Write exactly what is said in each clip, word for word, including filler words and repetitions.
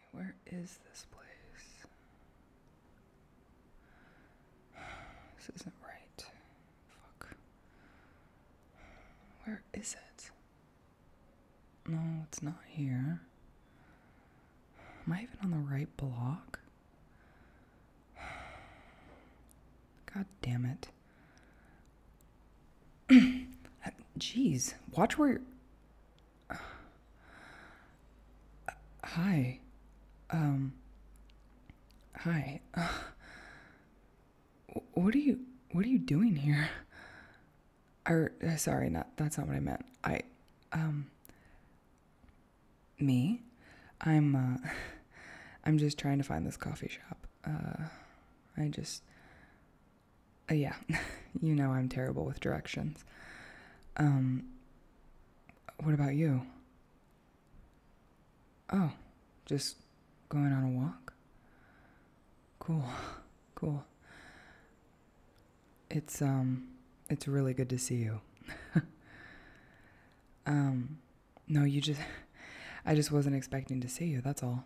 Where is this place? This isn't right. Fuck. Where is it? No, it's not here. Am I even on the right block? God damn it. Jeez, watch where you're... Uh, hi. Um... Hi. Uh, what are you... What are you doing here? Or, uh, sorry, not... That's not what I meant. I... Um... Me? I'm, uh... I'm just trying to find this coffee shop. Uh... I just... Uh, yeah. You know I'm terrible with directions. Um... What about you? Oh, just going on a walk? Cool, cool. It's, um, it's really good to see you. um, no, you just, I just wasn't expecting to see you, that's all.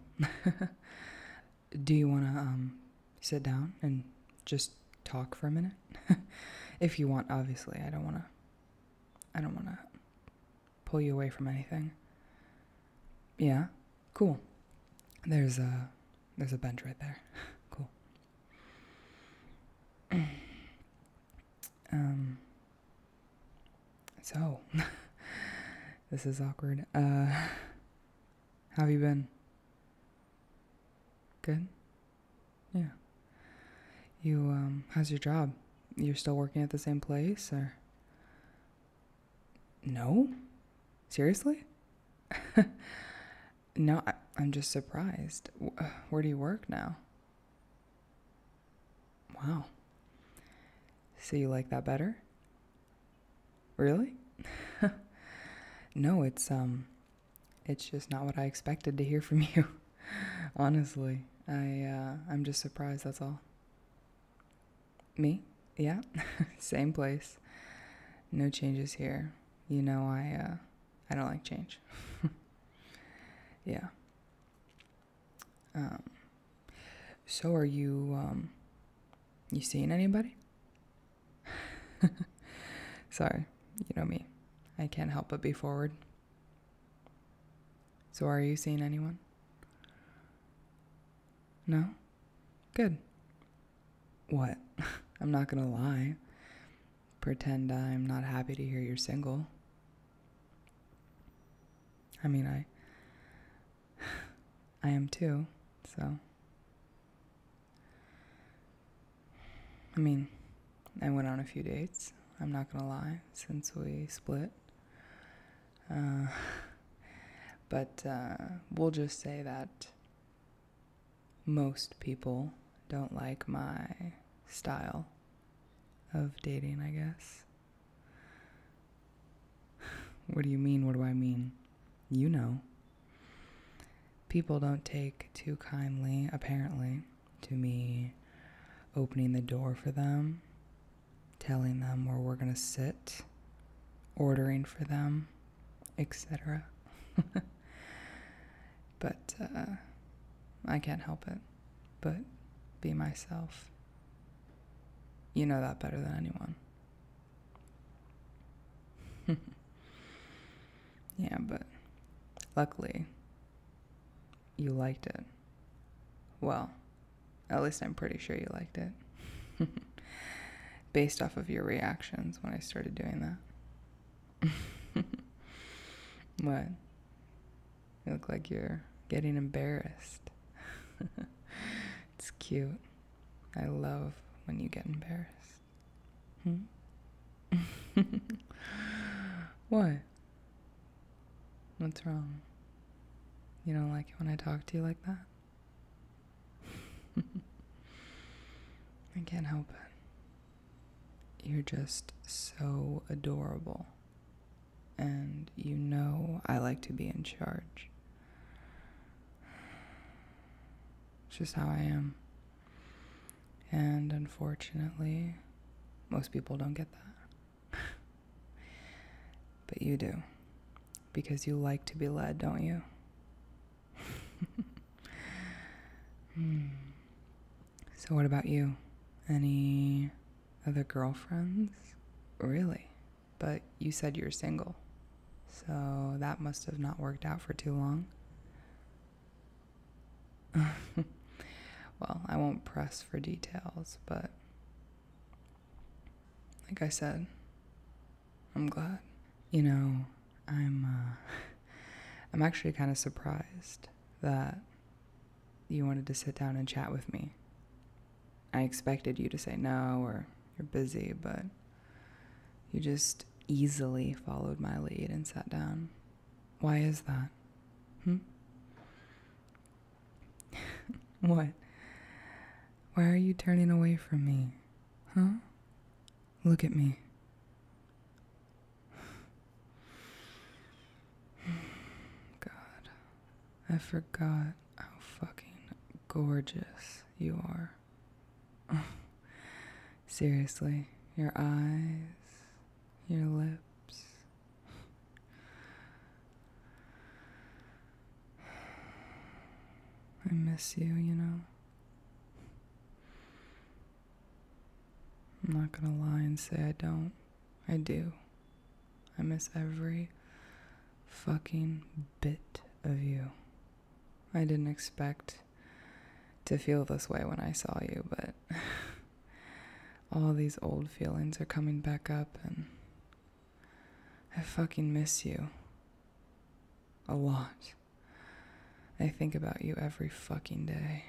Do you want to, um, sit down and just talk for a minute? If you want, obviously. I don't want to, I don't want to pull you away from anything. Yeah? Cool. There's a, there's a bench right there. Cool. um, so, this is awkward. Uh, how have you been? Good? Yeah. You, um, how's your job? You're still working at the same place, or? No? Seriously? No, I, I'm just surprised. Where do you work now? Wow. So you like that better? Really? No, it's, um, it's just not what I expected to hear from you. Honestly, I, uh, I'm just surprised, that's all. Me? Yeah, same place. No changes here. You know, I, uh, I don't like change. Yeah. Um, so are you, um, you seeing anybody? Sorry, you know me. I can't help but be forward. So are you seeing anyone? No? Good. What? I'm not gonna lie. Pretend I'm not happy to hear you're single. I mean, I... I am too, so... I mean, I went on a few dates, I'm not gonna lie, since we split. Uh, but uh, we'll just say that most people don't like my style of dating, I guess. What do you mean? What do I mean? You know. People don't take too kindly, apparently, to me opening the door for them, telling them where we're gonna sit, ordering for them, et cetera. But uh, I can't help it but be myself. You know that better than anyone. Yeah, but luckily, you liked it. Well, at least I'm pretty sure you liked it. Based off of your reactions when I started doing that. What? You look like you're getting embarrassed. It's cute. I love when you get embarrassed. Hmm? What? What's wrong? You don't like it when I talk to you like that? I can't help it. You're just so adorable. And you know I like to be in charge. It's just how I am. And unfortunately, most people don't get that. But you do. Because you like to be led, don't you? Hmm. So what about you? Any other girlfriends? Really? But you said you're single. So that must have not worked out for too long. Well, I won't press for details, but like I said, I'm glad. You know, I'm uh, I'm actually kind of surprised that you wanted to sit down and chat with me. I expected you to say no or you're busy, but you just easily followed my lead and sat down. Why is that? Hmm? What? Why are you turning away from me? Huh? Look at me. God, I forgot how fucking gorgeous you are. Seriously, your eyes, your lips. I miss you, you know. I'm not gonna lie and say I don't. I do. I miss every fucking bit of you. I didn't expect to feel this way when I saw you, but all these old feelings are coming back up and I fucking miss you. A lot. I think about you every fucking day.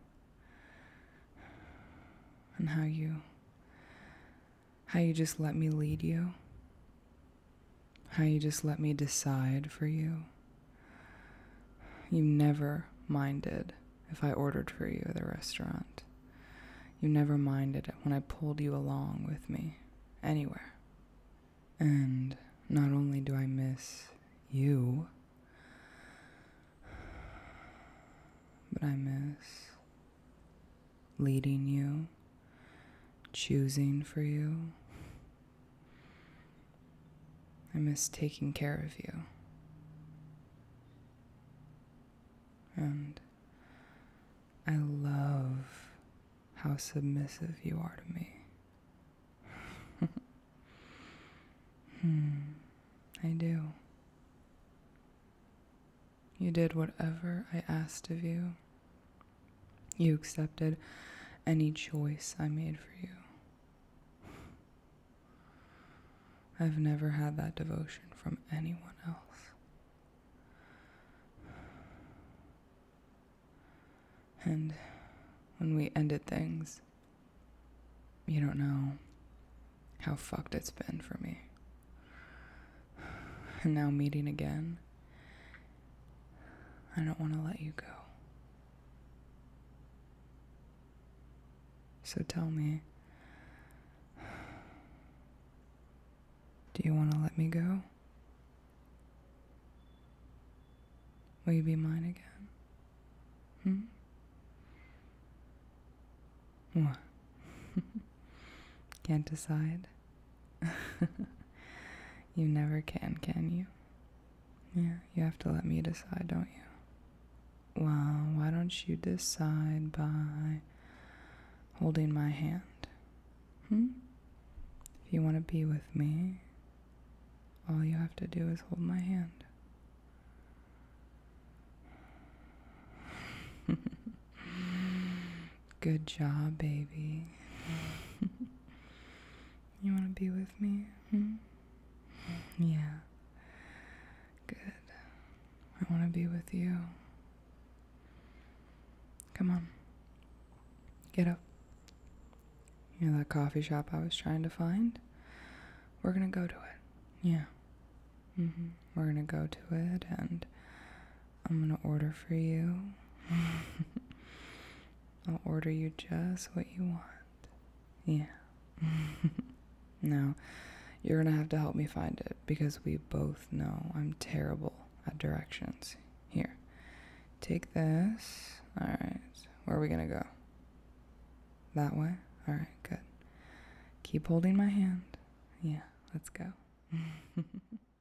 And how you how you just let me lead you. How you just let me decide for you. You never minded if I ordered for you at the restaurant. You never minded when I pulled you along with me anywhere. And not only do I miss you, but I miss leading you, choosing for you. I miss taking care of you. And I love how submissive you are to me. hmm, I do. You did whatever I asked of you. You accepted any choice I made for you. I've never had that devotion from anyone else. And when we ended things, you don't know how fucked it's been for me. And now meeting again, I don't want to let you go. So tell me, do you want to let me go? Will you be mine again? Hmm? What? Can't decide? You never can, can you? Yeah, you have to let me decide, don't you? Well, why don't you decide by holding my hand? Hmm? If you want to be with me, all you have to do is hold my hand. Good job, baby. You want to be with me? Hmm? Yeah. Good. I want to be with you. Come on. Get up. You know that coffee shop I was trying to find? We're gonna go to it. Yeah. Mm-hmm. We're gonna go to it and I'm gonna order for you. I'll order you just what you want. Yeah. Now, you're gonna have to help me find it because we both know I'm terrible at directions. Here, take this. Alright, where are we gonna go? That way? Alright, good. Keep holding my hand. Yeah, let's go.